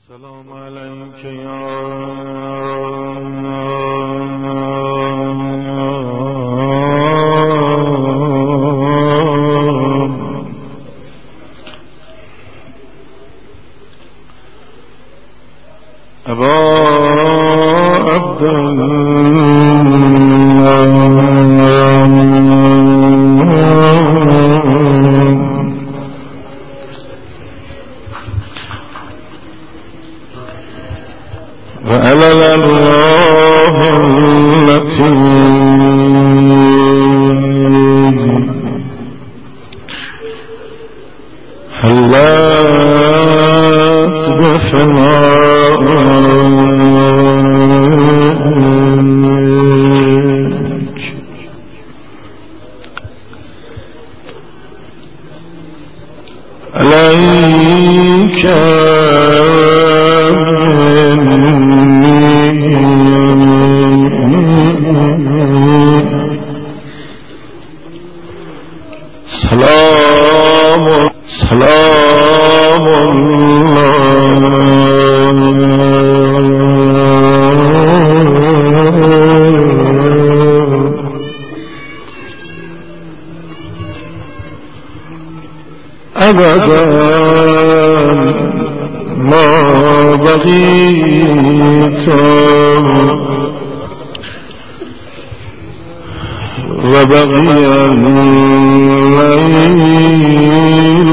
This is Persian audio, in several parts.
السلام عليك يا أبا عبد وعلى الأرواح التي حلت بفنائك عليك سلام أبدا ما بقيت وبقي الليل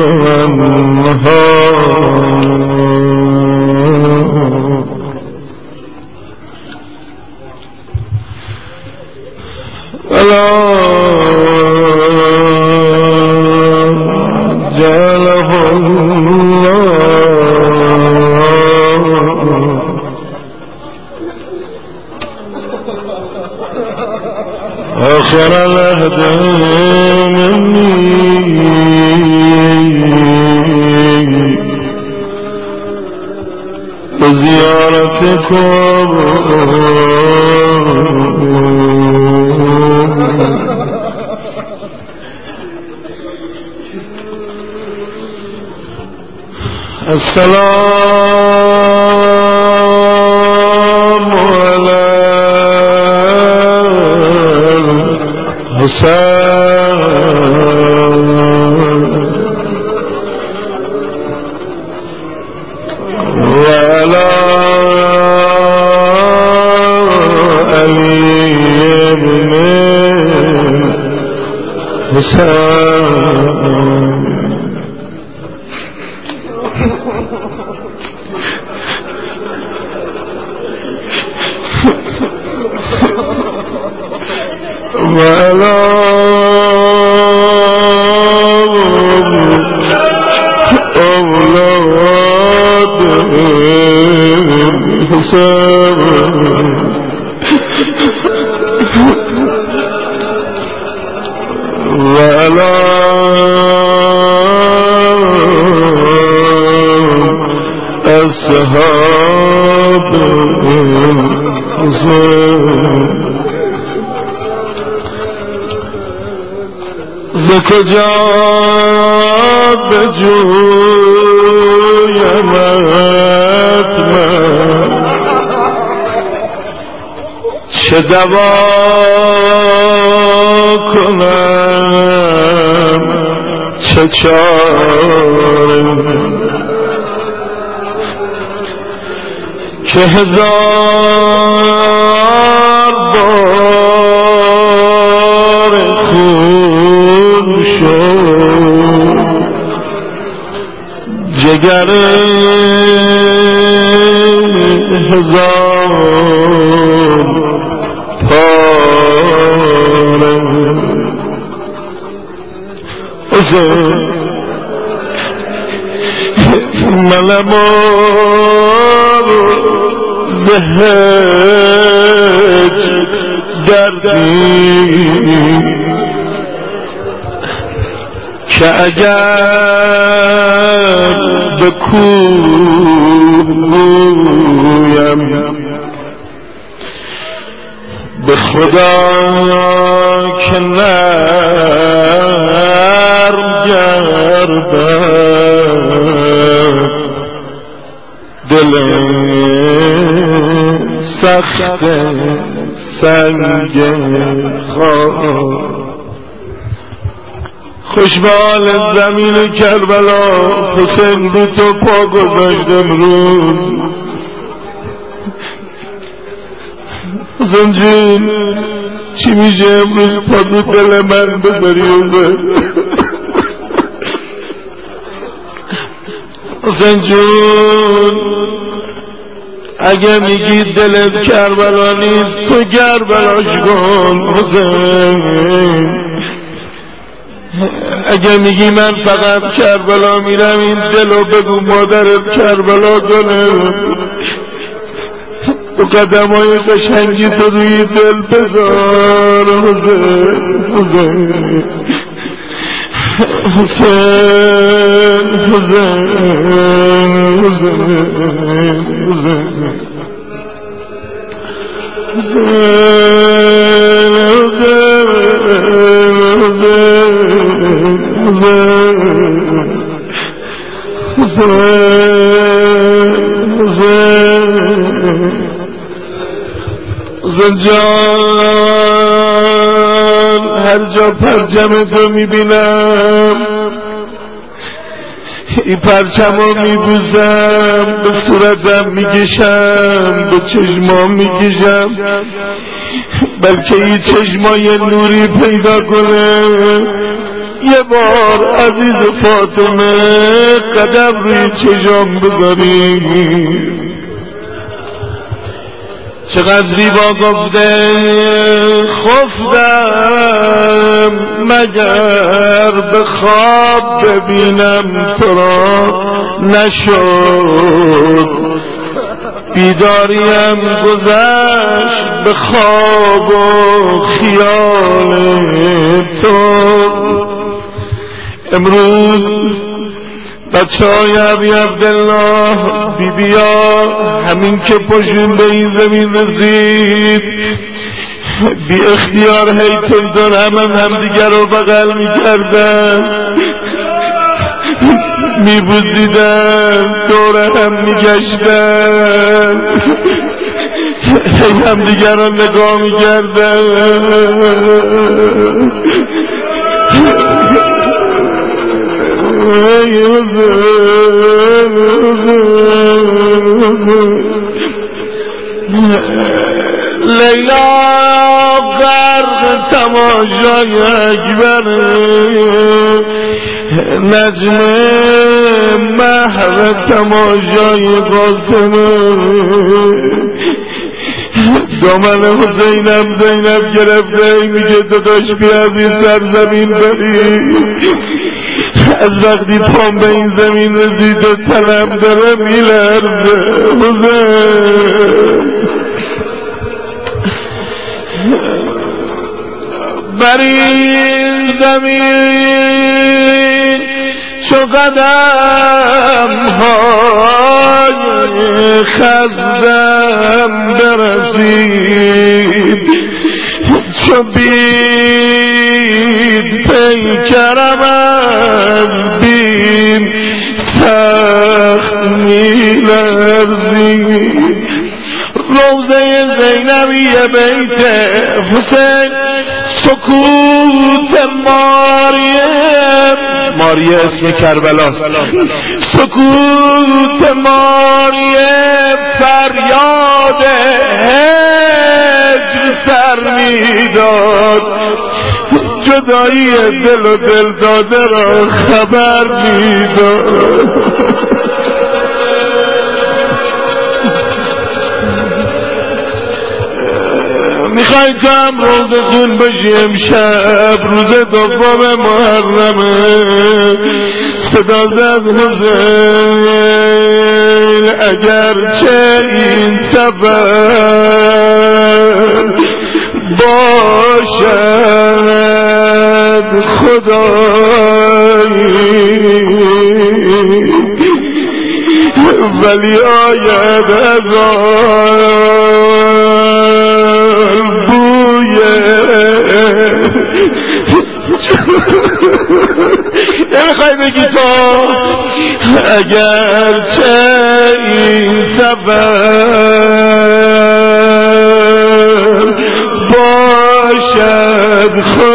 والنهار ولا جعله آخر العهد مني بزيارتكم السلام على الحسين وعلى علي بن حسين وعلى أولاد حسين وعلى أصحاب حسين ذك جاب جوی متمه چه دوا کنم چه چاره که هزار بار خون شد جگر هزار پاره ملمار زهج دردی که اگر به کویم به خدا که نرم گردد دل سخت سنگ خار خوشبال زمین کربلا حسین رو تو پا گذاشت امروز حسین جون چی میشه امروز پا دو دل من بذاری حسین جون اگه میگی دلت کربلا نیست تو کربلاش کن حسین اگه میگی من فقط کربلا میرم این دلو بگو مادرت کربلا کنه تو قدمای قشنگی تو روی دل بذار حسین حسین جان هر جا پرچم تو میبینم این پرچمو میبوسم به صورتم میکشم به چشمام میکشم بلکه این چشمای نوری پیدا کنه یه بار عزیز فاطمه قدم روی چشم بذاری چقدر زیبا گفته خفتم مگر به خواب ببینم تو را نشد بیداریم گذشت به خواب و خیال تو امروز بچه‌های ابی عبدالله بیبیا همین که پشون به این زمین رسید بی اختیار هیتون دار هم دیگر رو بغل میکردن میبوزیدن دور هم میگشتن هم دیگر رو نگاه میکردن لیلا غرق تماشای اکبر نجم محو تماشای قاسم دامن حسینم زینب گرفته میگه داداش بیا از این سرزمین بری از وقتی پام به این زمین رسید و تنم داره میلرزه بر این زمین چو قدم های خزدم برسید چو بید پیکرم از بیم سخت میلرزید روضه زینبی بیت حسین سکوت ماریه اسم کربلاست سکوت ماریه فریاد هجر سر میداد جدایی دل و دل داده را خبر میداد میخوای کم روزتون بشی امشب روز دوم محرمه صدا زد حسین اگرچه این سفر باشد خدایی ولی آید از نمیخوای بگی تو اگرچه این سفر باشد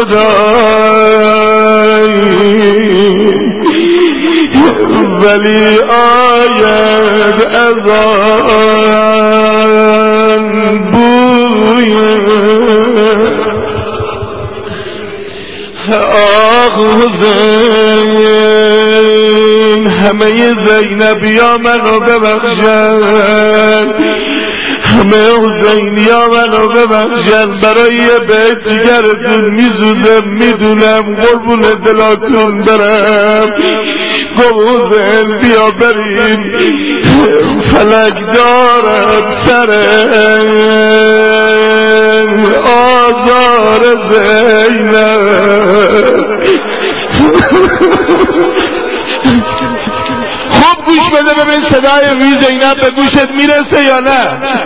خدایی ولی آید از آن بوی آه حسین همه زینبیا منو ببخشن همه حسینیا منو ببخشن برای بیت جگرتون میسوزم میدونم قربون دلاتون برم حسین بیا بریم فلک دارد سر آزار زینب خوب گوش بده ببین صدای وی زینب به گوشت میرسه یا نه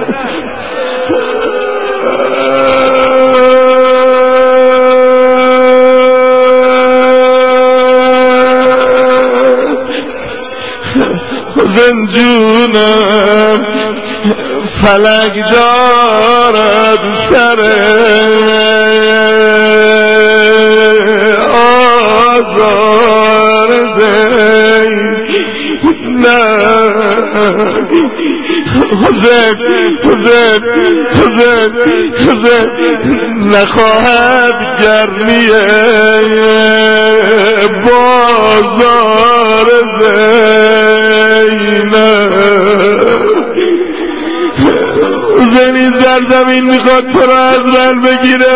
زنجونم فلک دارد سر آزار حسین نخواهد گرمیه بازار حسینی زرزمین میخواد تو را از من بگیره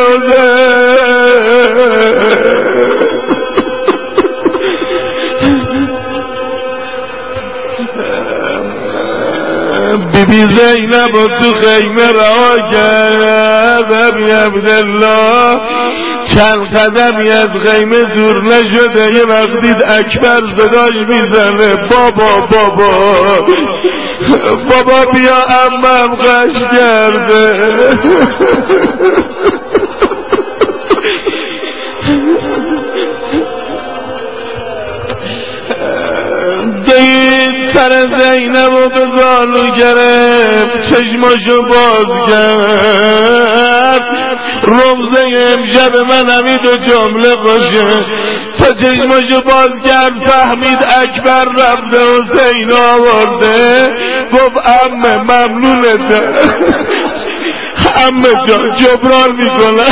بی زینب و تو خیمه رها کرد ابی عبدالله چند قدمی از خیمه دور نشده یه وقتی اکبر صداش میزنه بابا بابا بابا بیا عمم غش کرده دید سر زینب و به زانو گرفت چشماشو باز کرد رمزه امشب من همین دو جمله باشه تا چشماشو باز کرد فهمید اکبر رفته حسین آورده گفت عمه ممنونته عمه جان جبران میکنه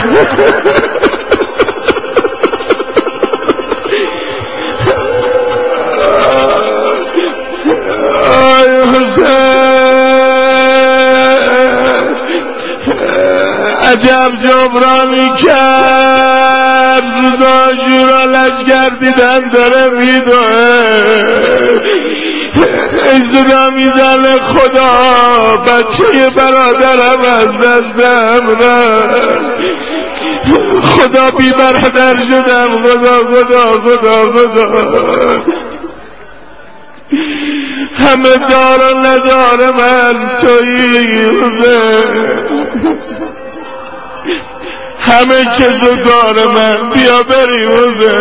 عجب جبرانی کرد روزا جورا لشگر دیدن داره میدوه اجدا میزنه خدا بچه برادرم از دستم رفت خدا بی برادر شدم خدا خدا خدا خدا همه دار و ندار من تویی همه کس و دار من بیا بریم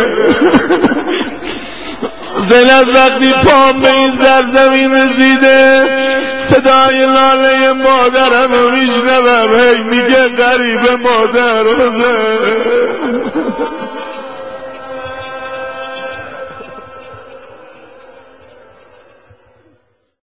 زینب وقتی پام به این زمین رسیده صدای لاله مادرم رو میشنوم هی میگه غریب مادر